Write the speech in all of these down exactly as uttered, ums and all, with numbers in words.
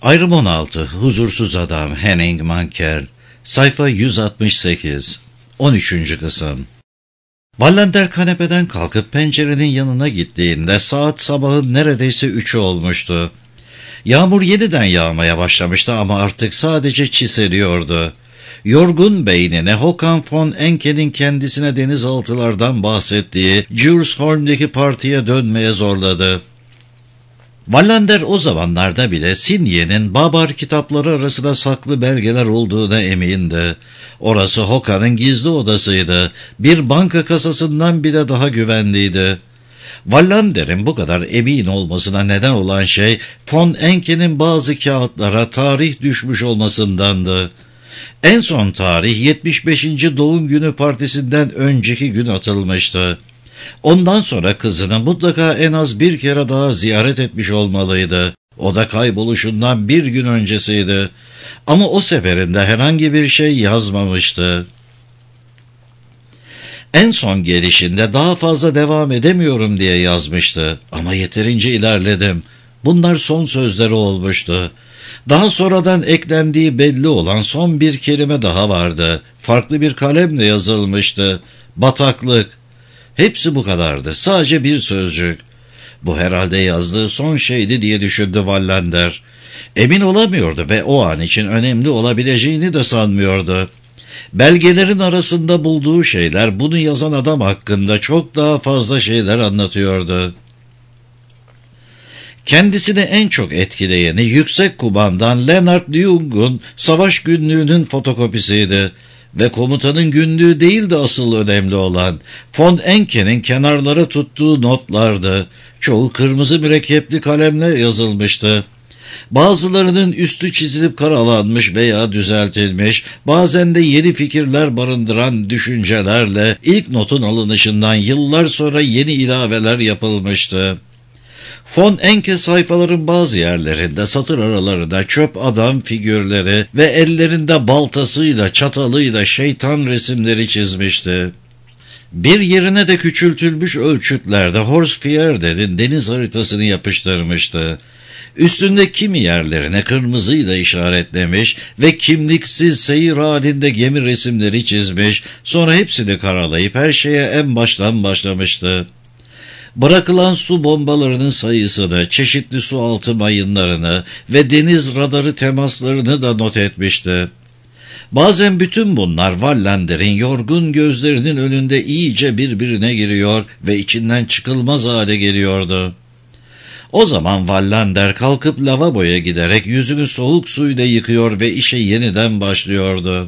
Ayrım on altı. Huzursuz Adam Henning Mankell. Sayfa yüz altmış sekiz. on üçüncü kısım. Wallander kanepeden kalkıp pencerenin yanına gittiğinde saat sabahın neredeyse üçü olmuştu. Yağmur yeniden yağmaya başlamıştı ama artık sadece çiseliyordu. Yorgun beynine Håkan von Enke'nin kendisine denizaltılardan bahsettiği Djursholm'deki partiye dönmeye zorladı. Wallander o zamanlarda bile Sinye'nin Babar kitapları arasında saklı belgeler olduğuna emindi. Orası Håkan'ın gizli odasıydı. Bir banka kasasından bile daha güvenliydi. Wallander'in bu kadar emin olmasına neden olan şey, von Enke'nin bazı kağıtlara tarih düşmüş olmasındandı. En son tarih yetmiş beşinci doğum günü partisinden önceki gün atılmıştı. Ondan sonra kızını mutlaka en az bir kere daha ziyaret etmiş olmalıydı. O da kayboluşundan bir gün öncesiydi. Ama o seferinde herhangi bir şey yazmamıştı. En son gelişinde daha fazla devam edemiyorum diye yazmıştı. Ama yeterince ilerledim. Bunlar son sözleri olmuştu. Daha sonradan eklendiği belli olan son bir kelime daha vardı. Farklı bir kalemle yazılmıştı. Bataklık. Hepsi bu kadardı. Sadece bir sözcük. Bu herhalde yazdığı son şeydi diye düşündü Wallander. Emin olamıyordu ve o an için önemli olabileceğini de sanmıyordu. Belgelerin arasında bulduğu şeyler bunu yazan adam hakkında çok daha fazla şeyler anlatıyordu. Kendisini en çok etkileyeni yüksek kumandan Leonard Ljung'un savaş günlüğünün fotokopisiydi. Ve komutanın günlüğü değil de asıl önemli olan von Enke'nin kenarlara tuttuğu notlardı. Çoğu kırmızı mürekkepli kalemle yazılmıştı. Bazılarının üstü çizilip karalanmış veya düzeltilmiş, bazen de yeni fikirler barındıran düşüncelerle ilk notun alınışından yıllar sonra yeni ilaveler yapılmıştı. Von Enke sayfaların bazı yerlerinde satır aralarında çöp adam figürleri ve ellerinde baltasıyla çatalıyla şeytan resimleri çizmişti. Bir yerine de küçültülmüş ölçütlerde Horsfjärden'in deniz haritasını yapıştırmıştı. Üstünde kimi yerlerine kırmızıyla işaretlemiş ve kimliksiz seyir halinde gemi resimleri çizmiş, sonra hepsini karalayıp her şeye en baştan başlamıştı. Bırakılan su bombalarının sayısını, çeşitli su altı mayınlarını ve deniz radarı temaslarını da not etmişti. Bazen bütün bunlar Wallander'in yorgun gözlerinin önünde iyice birbirine giriyor ve içinden çıkılmaz hale geliyordu. O zaman Wallander kalkıp lavaboya giderek yüzünü soğuk suyla yıkıyor ve işe yeniden başlıyordu.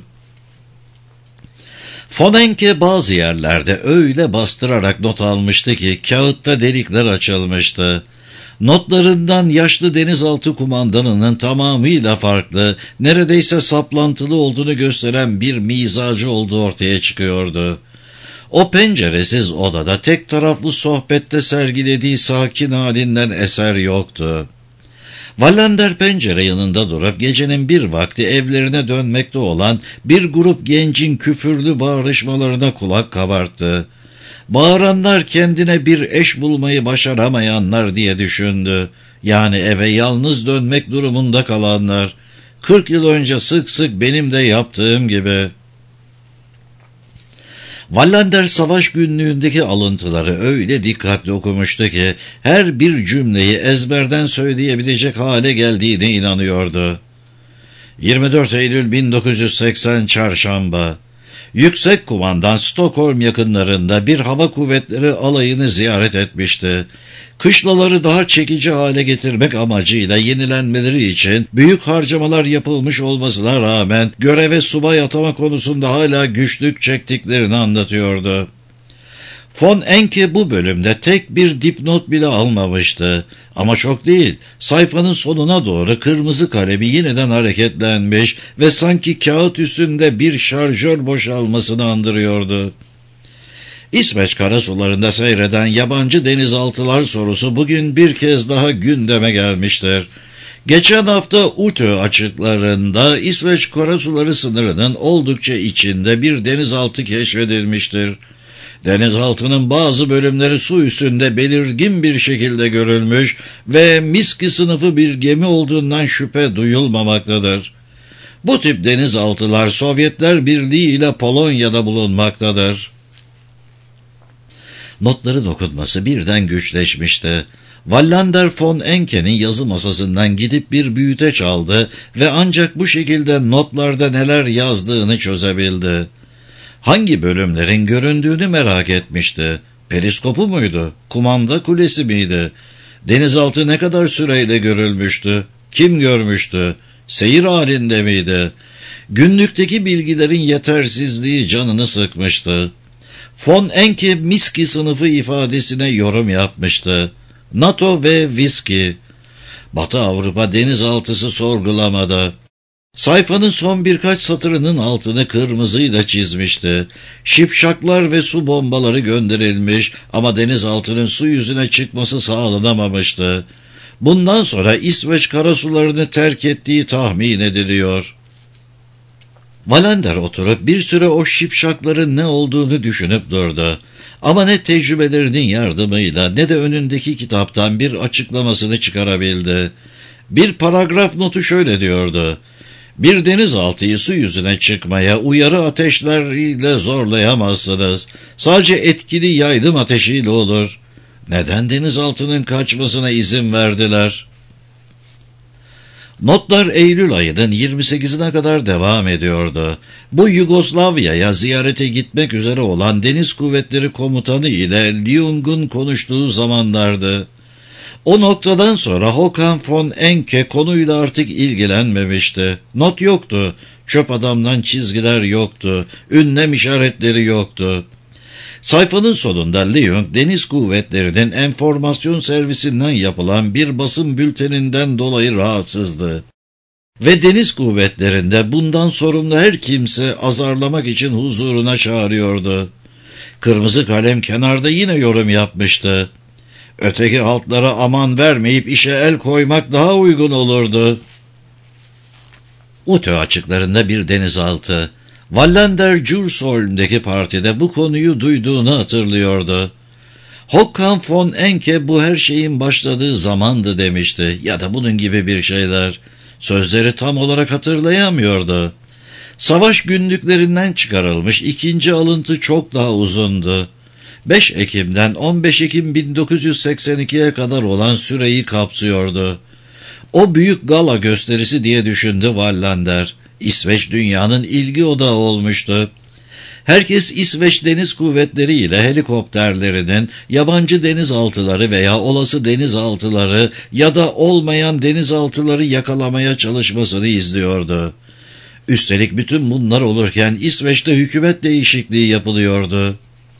Von Enke bazı yerlerde öyle bastırarak not almıştı ki kağıtta delikler açılmıştı. Notlarından yaşlı denizaltı kumandanının tamamıyla farklı, neredeyse saplantılı olduğunu gösteren bir mizacı olduğu ortaya çıkıyordu. O penceresiz odada tek taraflı sohbette sergilediği sakin halinden eser yoktu. Wallander pencere yanında durup gecenin bir vakti evlerine dönmekte olan bir grup gencin küfürlü bağırışmalarına kulak kabarttı. Bağıranlar kendine bir eş bulmayı başaramayanlar diye düşündü. Yani eve yalnız dönmek durumunda kalanlar. Kırk yıl önce sık sık benim de yaptığım gibi. Wallander savaş günlüğündeki alıntıları öyle dikkatli okumuştu ki her bir cümleyi ezberden söyleyebilecek hale geldiğine inanıyordu. yirmi dört Eylül bin dokuz yüz seksen Çarşamba. Yüksek kumandan Stockholm yakınlarında bir hava kuvvetleri alayını ziyaret etmişti. Kışlaları daha çekici hale getirmek amacıyla yenilenmeleri için büyük harcamalar yapılmış olmasına rağmen göreve subay atama konusunda hala güçlük çektiklerini anlatıyordu. Von Enke bu bölümde tek bir dipnot bile almamıştı. Ama çok değil, sayfanın sonuna doğru kırmızı kalemi yeniden hareketlenmiş ve sanki kağıt üstünde bir şarjör boşalmasını andırıyordu. İsveç karasularında seyreden yabancı denizaltılar sorusu bugün bir kez daha gündeme gelmiştir. Geçen hafta Utö açıklarında İsveç karasuları sınırının oldukça içinde bir denizaltı keşfedilmiştir. Denizaltının bazı bölümleri su üstünde belirgin bir şekilde görülmüş ve Miski sınıfı bir gemi olduğundan şüphe duyulmamaktadır. Bu tip denizaltılar Sovyetler Birliği ile Polonya'da bulunmaktadır. Notların okunması birden güçleşmişti. Wallander von Enke'nin yazı masasından gidip bir büyüteç aldı ve ancak bu şekilde notlarda neler yazdığını çözebildi. Hangi bölümlerin göründüğünü merak etmişti. Periskopu muydu? Kumanda kulesi miydi? Denizaltı ne kadar süreyle görülmüştü? Kim görmüştü? Seyir halinde miydi? Günlükteki bilgilerin yetersizliği canını sıkmıştı. Von Enke Miski sınıfı ifadesine yorum yapmıştı. NATO ve viski. Batı Avrupa denizaltısı sorgulamadı. Sayfanın son birkaç satırının altını kırmızıyla çizmişti. Şipşaklar ve su bombaları gönderilmiş ama denizaltının su yüzüne çıkması sağlanamamıştı. Bundan sonra İsveç karasularını terk ettiği tahmin ediliyor. Wallander oturup bir süre o şipşakların ne olduğunu düşünüp durdu. Ama ne tecrübelerinin yardımıyla ne de önündeki kitaptan bir açıklamasını çıkarabildi. Bir paragraf notu şöyle diyordu: Bir denizaltıyı su yüzüne çıkmaya uyarı ateşleriyle zorlayamazsınız. Sadece etkili yaylım ateşiyle olur. Neden denizaltının kaçmasına izin verdiler? Notlar Eylül ayının yirmi sekizine kadar devam ediyordu. Bu Yugoslavya'ya ziyarete gitmek üzere olan Deniz Kuvvetleri Komutanı ile Lyung'un konuştuğu zamanlardı. O noktadan sonra Håkan von Enke konuyla artık ilgilenmemişti. Not yoktu, çöp adamdan çizgiler yoktu, ünlem işaretleri yoktu. Sayfanın sonunda Lyung, Deniz Kuvvetleri'nin enformasyon servisinden yapılan bir basın bülteninden dolayı rahatsızdı. Ve Deniz Kuvvetleri'nde bundan sorumlu her kimse azarlamak için huzuruna çağırıyordu. Kırmızı kalem kenarda yine yorum yapmıştı. Öteki altlara aman vermeyip işe el koymak daha uygun olurdu. Utö açıklarında bir denizaltı. Wallander Djursholm'deki partide bu konuyu duyduğunu hatırlıyordu. Håkan von Enke bu her şeyin başladığı zamandı demişti ya da bunun gibi bir şeyler. Sözleri tam olarak hatırlayamıyordu. Savaş günlüklerinden çıkarılmış ikinci alıntı çok daha uzundu. beş Ekim'den on beş Ekim bin dokuz yüz seksen iki'ye kadar olan süreyi kapsıyordu. O büyük gala gösterisi diye düşündü Wallander. İsveç dünyanın ilgi odağı olmuştu. Herkes İsveç Deniz Kuvvetleri ile helikopterlerinin yabancı denizaltıları veya olası denizaltıları ya da olmayan denizaltıları yakalamaya çalışmasını izliyordu. Üstelik bütün bunlar olurken İsveç'te hükümet değişikliği yapılıyordu.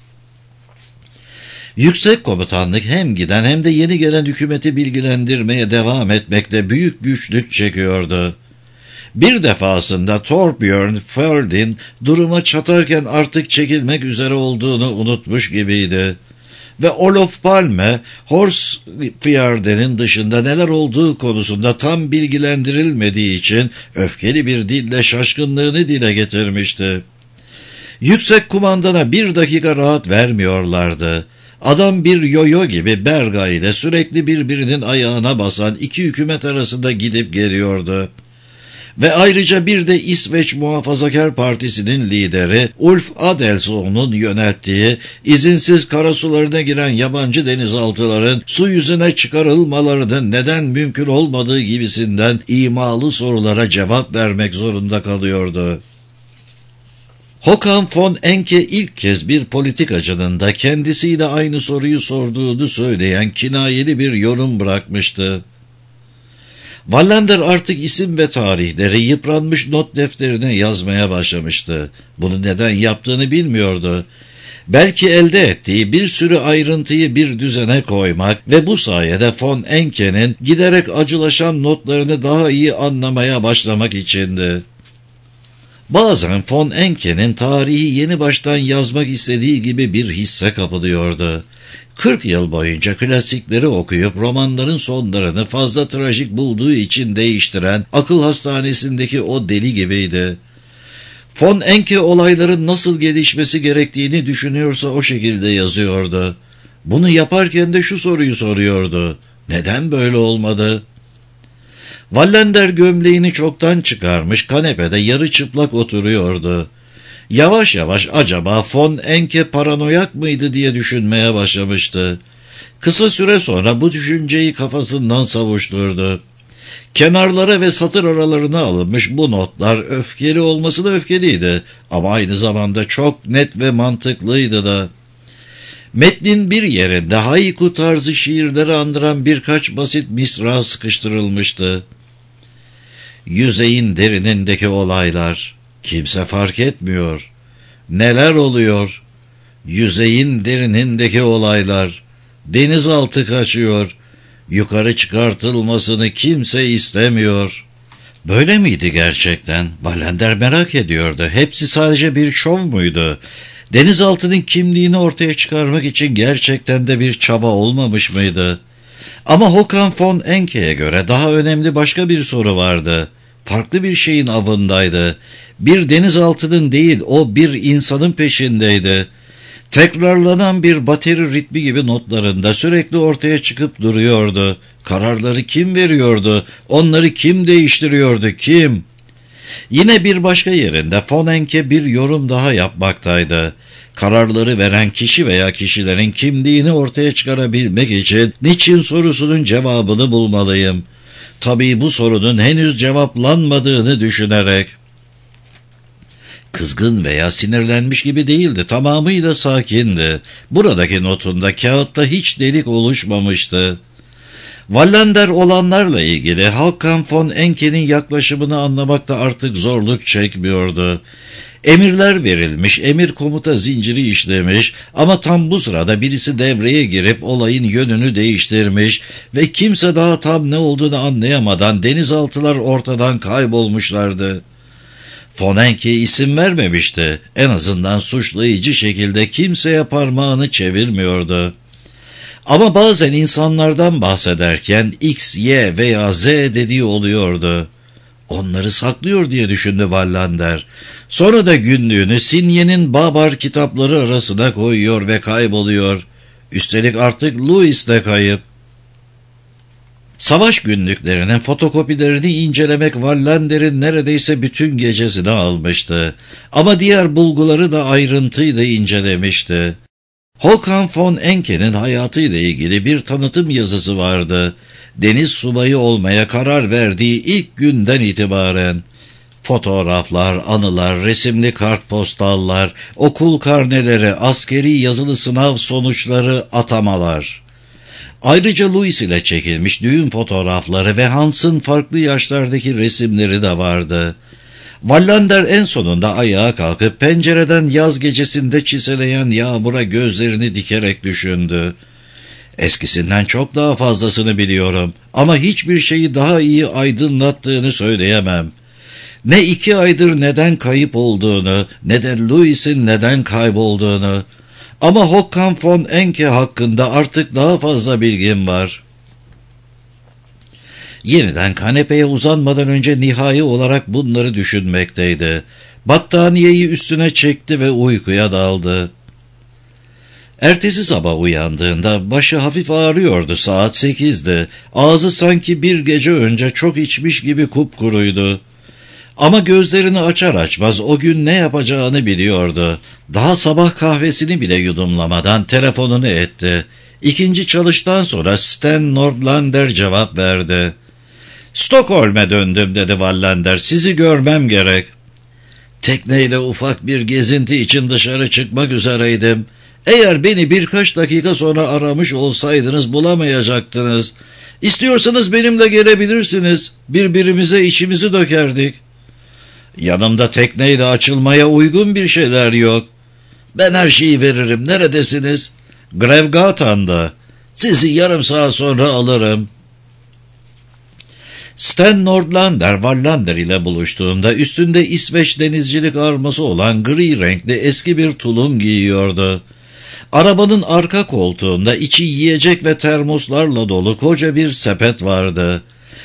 Yüksek komutanlık hem giden hem de yeni gelen hükümeti bilgilendirmeye devam etmekte büyük güçlük çekiyordu. Bir defasında Torbjörn Ferdin duruma çatarken artık çekilmek üzere olduğunu unutmuş gibiydi. Ve Olof Palme, Horsfjärden'in dışında neler olduğu konusunda tam bilgilendirilmediği için öfkeli bir dille şaşkınlığını dile getirmişti. Yüksek kumandana bir dakika rahat vermiyorlardı. Adam bir yoyo gibi Berga ile sürekli birbirinin ayağına basan iki hükümet arasında gidip geliyordu. Ve ayrıca bir de İsveç Muhafazakar Partisi'nin lideri Ulf Adelsohn'un yönettiği izinsiz karasularına giren yabancı denizaltıların su yüzüne çıkarılmalarının neden mümkün olmadığı gibisinden imalı sorulara cevap vermek zorunda kalıyordu. Håkan von Enke ilk kez bir politikacının da kendisiyle aynı soruyu sorduğunu söyleyen kinayeli bir yorum bırakmıştı. Wallander artık isim ve tarihleri yıpranmış not defterine yazmaya başlamıştı. Bunu neden yaptığını bilmiyordu. Belki elde ettiği bir sürü ayrıntıyı bir düzene koymak ve bu sayede von Enke'nin giderek acılaşan notlarını daha iyi anlamaya başlamak içindi. Bazen von Enke'nin tarihi yeni baştan yazmak istediği gibi bir hisse kapılıyordu. kırk yıl boyunca klasikleri okuyup romanların sonlarını fazla trajik bulduğu için değiştiren akıl hastanesindeki o deli gibiydi. Von Enke olayların nasıl gelişmesi gerektiğini düşünüyorsa o şekilde yazıyordu. Bunu yaparken de şu soruyu soruyordu: neden böyle olmadı? Wallander gömleğini çoktan çıkarmış, kanepede yarı çıplak oturuyordu. Yavaş yavaş acaba Von Enke paranoyak mıydı diye düşünmeye başlamıştı. Kısa süre sonra bu düşünceyi kafasından savuşturdu. Kenarlara ve satır aralarına alınmış bu notlar öfkeli olması da öfkeliydi ama aynı zamanda çok net ve mantıklıydı da. Metnin bir yerinde haiku tarzı şiirleri andıran birkaç basit misra sıkıştırılmıştı. Yüzeyin derinindeki olaylar, kimse fark etmiyor. Neler oluyor? Yüzeyin derinindeki olaylar, denizaltı kaçıyor. Yukarı çıkartılmasını kimse istemiyor. Böyle miydi gerçekten? Wallander merak ediyordu. Hepsi sadece bir şov muydu? Denizaltının kimliğini ortaya çıkarmak için gerçekten de bir çaba olmamış mıydı? Ama Håkan von Enke'ye göre daha önemli başka bir soru vardı. Farklı bir şeyin avındaydı. Bir denizaltının değil, o bir insanın peşindeydi. Tekrarlanan bir bateri ritmi gibi notlarında sürekli ortaya çıkıp duruyordu. Kararları kim veriyordu? Onları kim değiştiriyordu? Kim? Yine bir başka yerinde von Enke bir yorum daha yapmaktaydı. Kararları veren kişi veya kişilerin kimliğini ortaya çıkarabilmek için niçin sorusunun cevabını bulmalıyım. Tabii bu sorunun henüz cevaplanmadığını düşünerek. Kızgın veya sinirlenmiş gibi değildi, tamamıyla sakindi. Buradaki notunda kağıtta hiç delik oluşmamıştı. Wallander olanlarla ilgili Håkan von Enke'nin yaklaşımını anlamakta artık zorluk çekmiyordu. Emirler verilmiş, emir komuta zinciri işlemiş ama tam bu sırada birisi devreye girip olayın yönünü değiştirmiş ve kimse daha tam ne olduğunu anlayamadan denizaltılar ortadan kaybolmuşlardı. Von Enke isim vermemişti. En azından suçlayıcı şekilde kimseye parmağını çevirmiyordu. Ama bazen insanlardan bahsederken X, Y veya Z dediği oluyordu. Onları saklıyor diye düşündü Wallander. Sonra da günlüğünü Sinye'nin Babar kitapları arasına koyuyor ve kayboluyor. Üstelik artık Louis de kayıp. Savaş günlüklerinin fotokopilerini incelemek Wallander'in neredeyse bütün gecesini almıştı. Ama diğer bulguları da ayrıntıyla incelemişti. Håkan von Enke'nin hayatıyla ilgili bir tanıtım yazısı vardı. Deniz subayı olmaya karar verdiği ilk günden itibaren. Fotoğraflar, anılar, resimli kartpostallar, okul karneleri, askeri yazılı sınav sonuçları, atamalar. Ayrıca Louis ile çekilmiş düğün fotoğrafları ve Hans'ın farklı yaşlardaki resimleri de vardı. Wallander en sonunda ayağa kalkıp pencereden yaz gecesinde çiseleyen yağmura gözlerini dikerek düşündü. Eskisinden çok daha fazlasını biliyorum ama hiçbir şeyi daha iyi aydınlattığını söyleyemem. Ne iki aydır neden kayıp olduğunu, ne de Louis'in neden kaybolduğunu. Ama Håkan von Enke hakkında artık daha fazla bilgim var. Yeniden kanepeye uzanmadan önce nihai olarak bunları düşünmekteydi. Battaniyeyi üstüne çekti ve uykuya daldı. Ertesi sabah uyandığında başı hafif ağrıyordu, saat sekizdi. Ağzı sanki bir gece önce çok içmiş gibi kupkuruydu. Ama gözlerini açar açmaz o gün ne yapacağını biliyordu. Daha sabah kahvesini bile yudumlamadan telefonunu etti. İkinci çalıştan sonra Sten Nordlander cevap verdi. "Stockholm'e döndüm," dedi Wallander. "Sizi görmem gerek." "Tekneyle ufak bir gezinti için dışarı çıkmak üzereydim. Eğer beni birkaç dakika sonra aramış olsaydınız bulamayacaktınız. İstiyorsanız benimle gelebilirsiniz. Birbirimize içimizi dökerdik." "Yanımda tekneyle açılmaya uygun bir şeyler yok." "Ben her şeyi veririm. Neredesiniz?" "Grevgatan'da. Sizi yarım saat sonra alırım." Sten Nordlander Wallander ile buluştuğunda üstünde İsveç denizcilik arması olan gri renkli eski bir tulum giyiyordu. Arabanın arka koltuğunda içi yiyecek ve termoslarla dolu koca bir sepet vardı.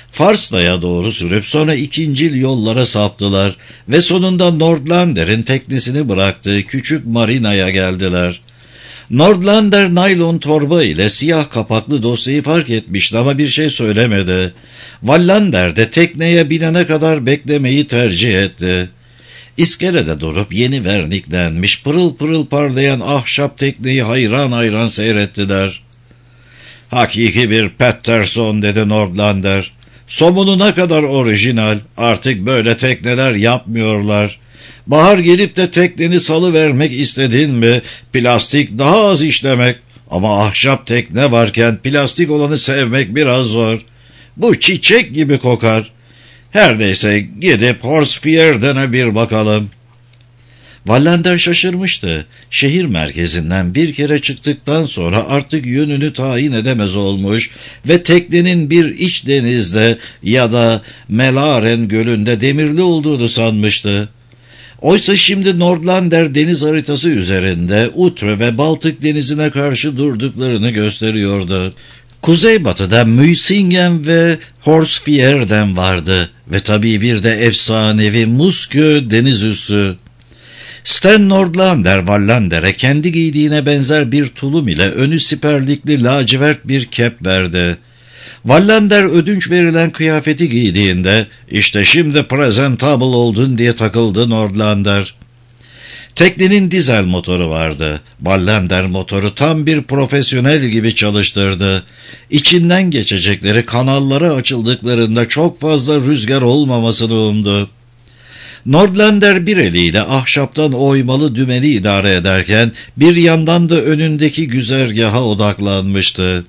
Farsla'ya doğru sürüp sonra ikincil yollara saptılar ve sonunda Nordlander'in teknesini bıraktığı küçük marinaya geldiler. Nordlander naylon torba ile siyah kapaklı dosyayı fark etmişti ama bir şey söylemedi. Wallander de tekneye binene kadar beklemeyi tercih etti. İskelede durup yeni verniklenmiş, pırıl pırıl parlayan ahşap tekneyi hayran hayran seyrettiler. "Hakiki bir Patterson," dedi Nordlander. "Somununa kadar orijinal, artık böyle tekneler yapmıyorlar. Bahar gelip de tekneni salıvermek istedin mi, plastik daha az işlemek. Ama ahşap tekne varken plastik olanı sevmek biraz zor. Bu çiçek gibi kokar. Her neyse gidip Horsfjerd'e bir bakalım." Wallander şaşırmıştı. Şehir merkezinden bir kere çıktıktan sonra artık yönünü tayin edemez olmuş ve teknenin bir iç denizde ya da Melaren gölünde demirli olduğunu sanmıştı. Oysa şimdi Nordlander deniz haritası üzerinde Utre ve Baltık denizine karşı durduklarını gösteriyordu. Kuzeybatıda Müysingen ve Horsfjerd'en vardı ve tabii bir de efsanevi Muskö deniz üssü. Sten Nordlander Wallander'e kendi giydiğine benzer bir tulum ile önü siperlikli lacivert bir kep verdi. Wallander ödünç verilen kıyafeti giydiğinde "İşte şimdi presentable oldun" diye takıldı Nordlander. Teknenin dizel motoru vardı. Wallander motoru tam bir profesyonel gibi çalıştırdı. İçinden geçecekleri kanallara açıldıklarında çok fazla rüzgar olmamasını umdu. Nordlander bir eliyle ahşaptan oymalı dümeni idare ederken bir yandan da önündeki güzergaha odaklanmıştı.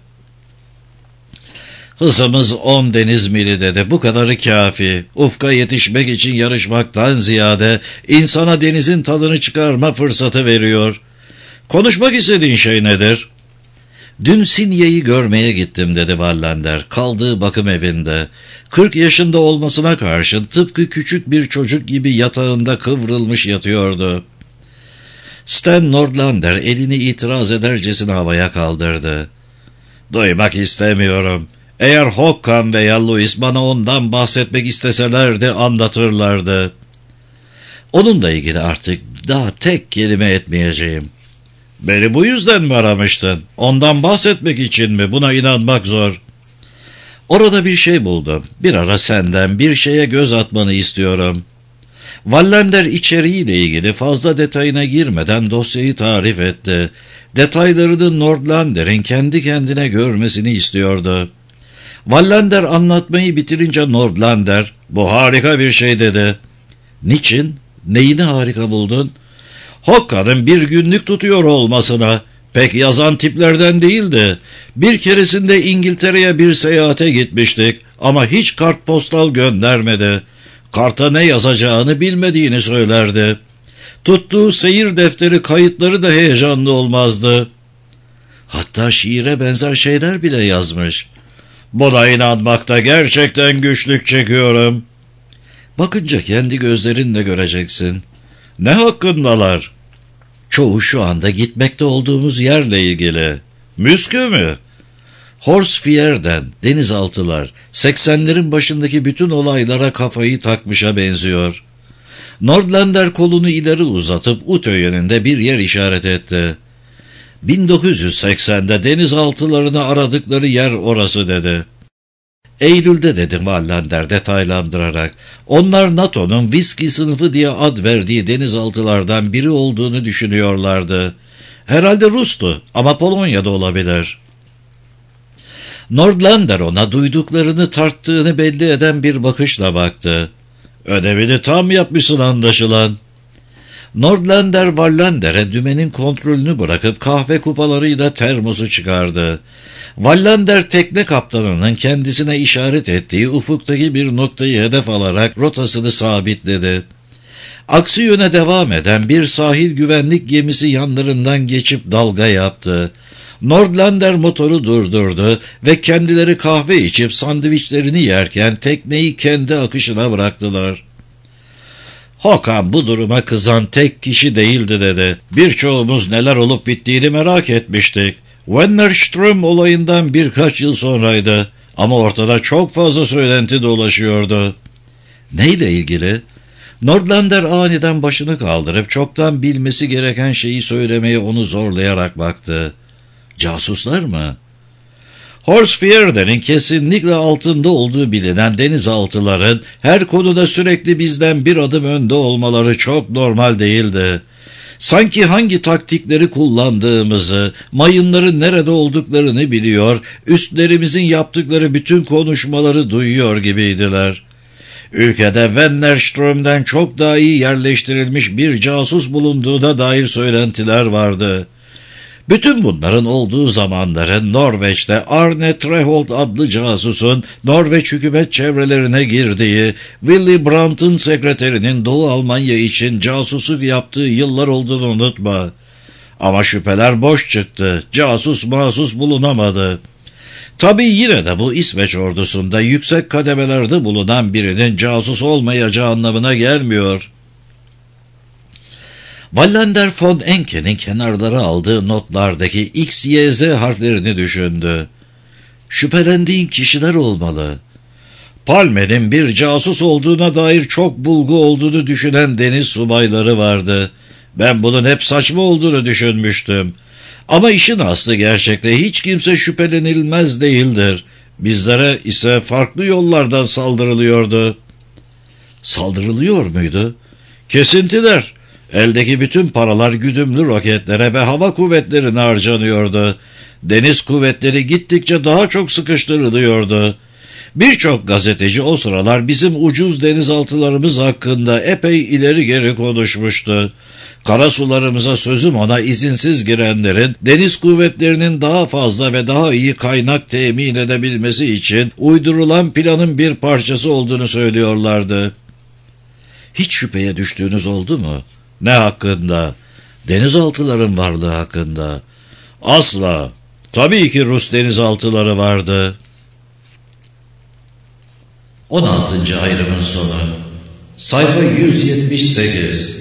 "Hızımız on deniz mili," dedi. "Bu kadarı kafi. Ufka yetişmek için yarışmaktan ziyade insana denizin tadını çıkarma fırsatı veriyor. Konuşmak istediğin şey nedir?" "Dün Sinye'yi görmeye gittim," dedi Wallander, kaldığı bakım evinde. Kırk yaşında olmasına karşın tıpkı küçük bir çocuk gibi yatağında kıvrılmış yatıyordu. Sten Nordlander elini itiraz edercesine havaya kaldırdı. "Duymak istemiyorum. Eğer Håkan veya Louis bana ondan bahsetmek isteselerdi anlatırlardı. Onunla ilgili artık daha tek kelime etmeyeceğim." "Beni bu yüzden mi aramıştın? Ondan bahsetmek için mi? Buna inanmak zor." "Orada bir şey buldum. Bir ara senden bir şeye göz atmanı istiyorum." Wallander içeriğiyle ilgili fazla detayına girmeden dosyayı tarif etti. Detaylarını Nordlander'in kendi kendine görmesini istiyordu. Wallander anlatmayı bitirince Nordlander, "Bu harika bir şey," dedi. "Niçin? Neyini harika buldun?" "Håkan'ın bir günlük tutuyor olmasına. Pek yazan tiplerden değildi. Bir keresinde İngiltere'ye bir seyahate gitmiştik ama hiç kartpostal göndermedi. Karta ne yazacağını bilmediğini söylerdi. Tuttuğu seyir defteri kayıtları da heyecanlı olmazdı. Hatta şiire benzer şeyler bile yazmış." "Buna inanmakta gerçekten güçlük çekiyorum." "Bakınca kendi gözlerinle göreceksin." "Ne hakkındalar?" "Çoğu şu anda gitmekte olduğumuz yerle ilgili." "Müskü mü?" "Horsfjerd'den, denizaltılar, seksenlerin başındaki bütün olaylara kafayı takmışa benziyor." Nordlander kolunu ileri uzatıp Uto yönünde bir yer işaret etti. bin dokuz yüz seksende denizaltılarını aradıkları yer orası, dedi. "Eylül'de," dedi Wallander detaylandırarak. "Onlar NATO'nun viski sınıfı diye ad verdiği denizaltılardan biri olduğunu düşünüyorlardı. Herhalde Rus'tu ama Polonya'da olabilir." Nordlander ona duyduklarını tarttığını belli eden bir bakışla baktı. "Ödevini tam yapmışsın anlaşılan." Nordlander Wallander'e dümenin kontrolünü bırakıp kahve kupalarıyla termosu çıkardı. Wallander tekne kaptanının kendisine işaret ettiği ufuktaki bir noktayı hedef alarak rotasını sabitledi. Aksi yöne devam eden bir sahil güvenlik gemisi yanlarından geçip dalga yaptı. Nordlander motoru durdurdu ve kendileri kahve içip sandviçlerini yerken tekneyi kendi akışına bıraktılar. "Håkan bu duruma kızan tek kişi değildi," dedi. "Birçoğumuz neler olup bittiğini merak etmiştik. Wennerström olayından birkaç yıl sonraydı. Ama ortada çok fazla söylenti dolaşıyordu. Neyle ilgili? Nordlander aniden başını kaldırıp çoktan bilmesi gereken şeyi söylemeye onu zorlayarak baktı. Casuslar mı? Horsfjörden'in kesinlikle altında olduğu bilinen denizaltıların her konuda sürekli bizden bir adım önde olmaları çok normal değildi. Sanki hangi taktikleri kullandığımızı, mayınların nerede olduklarını biliyor, üstlerimizin yaptıkları bütün konuşmaları duyuyor gibiydiler. Ülkede Wennerström'den çok daha iyi yerleştirilmiş bir casus bulunduğuna dair söylentiler vardı. Bütün bunların olduğu zamanların Norveç'te Arne Treholt adlı casusun Norveç hükümet çevrelerine girdiği, Willy Brandt'ın sekreterinin Doğu Almanya için casusluk yaptığı yıllar olduğunu unutma. Ama şüpheler boş çıktı, casus masus bulunamadı. Tabii yine de bu İsveç ordusunda yüksek kademelerde bulunan birinin casus olmayacağı anlamına gelmiyor. Wallander von Enke'nin kenarlara aldığı notlardaki X, Y, Z harflerini düşündü. Şüphelendiğin kişiler olmalı. Palme'nin bir casus olduğuna dair çok bulgu olduğunu düşünen deniz subayları vardı. Ben bunun hep saçma olduğunu düşünmüştüm. Ama işin aslı gerçekte hiç kimse şüphelenilmez değildir. Bizlere ise farklı yollardan saldırılıyordu. Saldırılıyor muydu? Kesintiler. Eldeki bütün paralar güdümlü roketlere ve hava kuvvetlerine harcanıyordu. Deniz kuvvetleri gittikçe daha çok sıkıştırılıyordu. Birçok gazeteci o sıralar bizim ucuz denizaltılarımız hakkında epey ileri geri konuşmuştu. Karasularımıza sözüm ona izinsiz girenlerin deniz kuvvetlerinin daha fazla ve daha iyi kaynak temin edebilmesi için uydurulan planın bir parçası olduğunu söylüyorlardı. Hiç şüpheye düştüğünüz oldu mu? Ne hakkında? Denizaltıların varlığı hakkında. Asla. Tabii ki Rus denizaltıları vardı. on altıncı ayrımın sonu. Sayfa yüz yetmiş sekiz.